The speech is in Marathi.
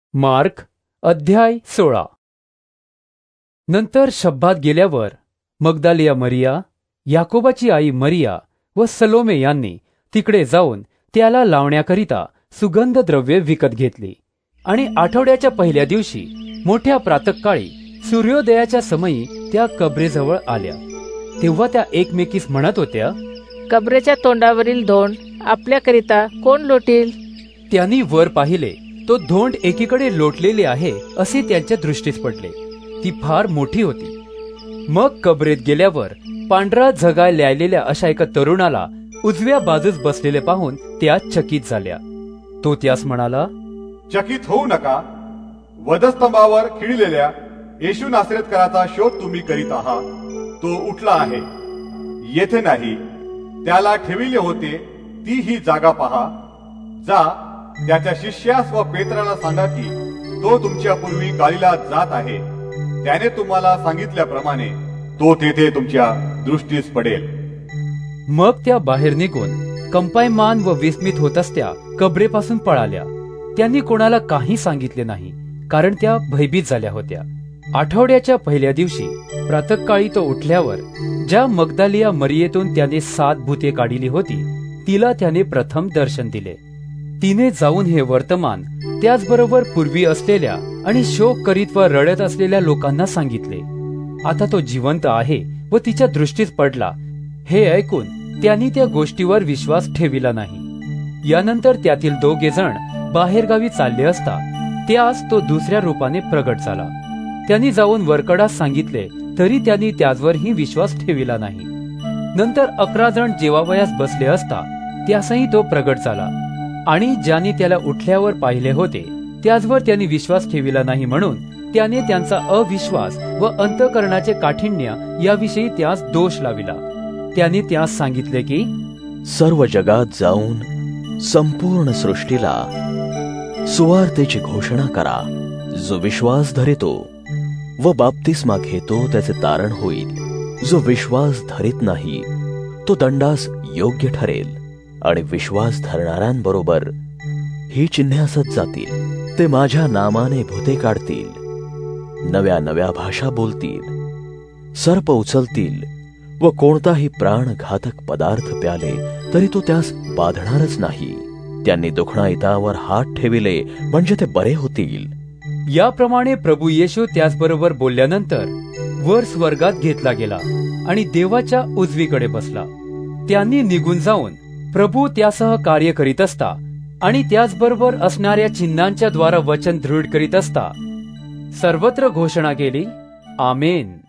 मार्क अध्याय 16. नंतर शब्बात गेल्यावर मगदालिया मरिया, याकोबाची आई मरिया व सलोमे यांनी तिकडे जाऊन त्याला लावण्याकरिता सुगंध द्रव्ये विकत घेतली. आणि आठवड्याच्या पहिल्या दिवशी मोठ्या प्रातःकाळी सूर्योदयाच्या समयी त्या कबरेजवळ आल्या. तेव्हा त्या एकमेकीस म्हणत होत्या, कबरेच्या तोंडावरील धोंड आपल्याकरिता कोण लोटील? त्यांनी वर पाहिले, तो धोंड एकीकडे लोटलेले आहे असे त्यांच्या दृष्टीस पडले. ती फार मोठी होती. मग कबरेत गेल्यावर पांढरा झगा ल्यायलेल्या अशा एका तरुणाला उजव्या बाजूस बसलेले पाहून त्या चकित झाल्या. तो त्यास म्हणाला, चकित होऊ नका. वधस्तंभावर खिळलेल्या येशू नासरेतकराचा शोध तुम्ही करीत आहात. तो उठला आहे, येथे नाही. त्याला ठेविले होते ती ही जागा पहा. जा, त्याच्या शिष्यास व पेत्राला सांगा की तो तुमच्या पूर्वी गालिलात जात आहे. त्याने तुम्हाला सांगितल्याप्रमाणे तो तेथे तुमच्या दृष्टीस पडेल. मग त्या बाहेर निघून कंपायमान व विस्मित होत असत्या कबरेपासून पळाल्या. त्यांनी कोणाला काही सांगितले नाही, कारण त्या भयभीत झाल्या होत्या. आठवड्याच्या पहिल्या दिवशी प्रातःकाळी तो उठल्यावर ज्या मगदालिया मरियेतून त्याने 7 भूते काढिली होती, तिला त्याने प्रथम दर्शन दिले. तिने जाऊन हे वर्तमान त्याचबरोबर पूर्वी असलेल्या आणि शोक करीत व रडत असलेल्या लोकांना सांगितले. आता तो जिवंत आहे व तिच्या दृष्टीस पडला हे ऐकून त्यांनी त्या गोष्टीवर विश्वास ठेविला नाही. यानंतर त्यातील 2 जण बाहेरगावी चालले असता त्यास तो दुसऱ्या रूपाने प्रगट झाला. त्यांनी जाऊन वरकडास सांगितले, तरी त्यांनी त्याचवरही विश्वास ठेविला नाही. नंतर 11 जण जेवावयास बसले असता त्यासही तो प्रगट झाला. आणि ज्यांनी त्याला उठल्यावर पाहिले होते त्याचवर त्यांनी विश्वास ठेविला नाही, म्हणून त्याने त्यांचा अविश्वास व अंतःकरणाचे काठिण्य याविषयी त्यास दोष लाविला. त्याने त्यास सांगितले की सर्व जगात जाऊन संपूर्ण सृष्टीला सुवार्तेची घोषणा करा. जो विश्वास धरितो व बाप्तिस्मा घेतो त्याचे तारण होईल. जो विश्वास धरित नाही तो दंडास योग्य ठरेल. आणि विश्वास धरणाऱ्यांबरोबर ही चिन्हे असत जातील. ते माझ्या नामाने भूते काढतील, नव्या नव्या भाषा बोलतील, सर्प उचलतील व कोणताही प्राणघातक पदार्थ प्याले तरी तो त्यास बाधणारच नाही. त्यांनी दुखणाईतावर हात ठेविले म्हणजे ते बरे होतील. याप्रमाणे प्रभू येशू त्याचबरोबर बोलल्यानंतर वर स्वर्गात घेतला गेला आणि देवाच्या उजवीकडे बसला. त्यांनी निघून जाऊन प्रभू त्यासह कार्य करीत असता आणि त्याचबरोबर असणाऱ्या चिन्हांच्या द्वारा वचन दृढ करीत असता सर्वत्र घोषणा केली, आमेन.